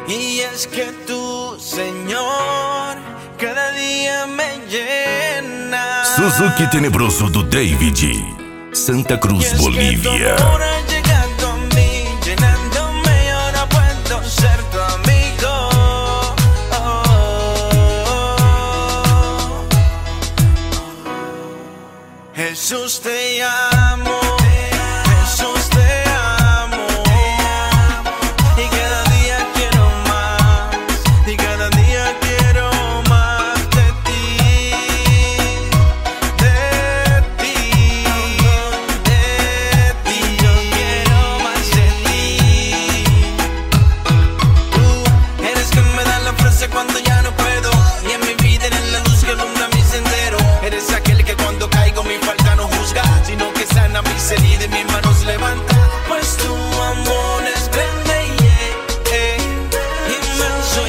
Y es que tú, Señor, cada día me llena. Suzuki Tenebroso do David, Santa Cruz, Bolívia. Llegando a mí, llenándome, y ahora puedo ser tu amigo. Jesús, te amo. Jesús, te amo. Y cada día quiero más. Y cada día quiero más de ti. De ti. De ti. Yo quiero más de ti. Tú eres quien me da la frase cuando ya no puedo. Y en mi vida eres la luz que alumbra mi sendero. Eres aquel que cuando caigo mi falta no juzga, sino que sana mis heridas y mis manos levanta. Pues tu amor es grande, inmenso,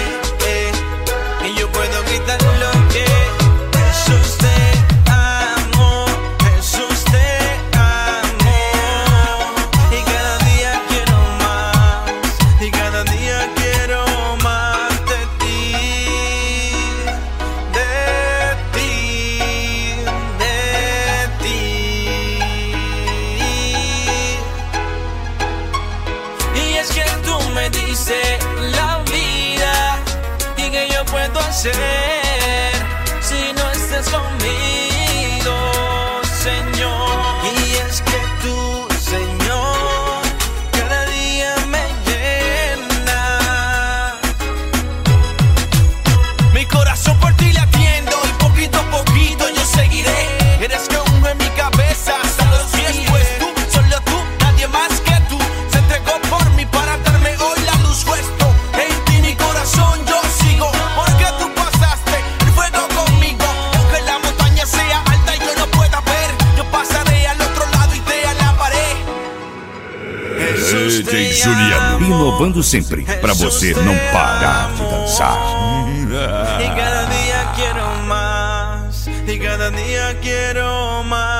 y yo puedo gritarlo, Jesús, te amo, Jesús, te amo. Y cada día quiero más, y cada día quiero más de ti. De ti, de ti. Y es que tú me dices la vida y que yo puedo hacer si no estás conmigo, Señor. Y es que tú, Señor, cada día me llena. Mi corazón por ti latiendo y poquito a poquito yo seguiré. Eres que uno en mi cabeza hasta los pies, pues tú, solo tú, nadie más que tú se entregó por mí para darme hoy la luz puesto. En ti mi corazón yo sigo, porque tú pasaste el fuego conmigo. Aunque la montaña sea alta y yo no pueda ver, yo pasaré al otro lado y te alabaré. Jesús, DJ te Juliano, amo. inovando sempre pra você não parar de dançar. Y cada día quiero más, y cada día quiero más.